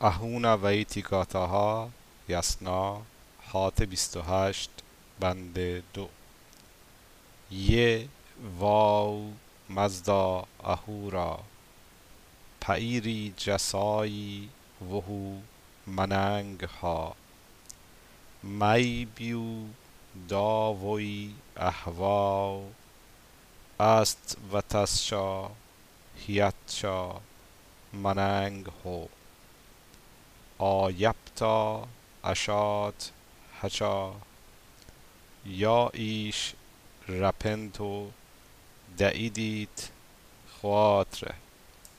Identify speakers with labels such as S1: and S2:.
S1: اهونا ویتیکاتاها یسنا هات 28 بند 2 یه واو مزدا اهورا پایری جسایی وهو مننگ ها می بیو داوی احواو است و تسشا هیتشا مننگ هو آیپتا اشات هچا یا ایش رپنتو دعیدیت خواتره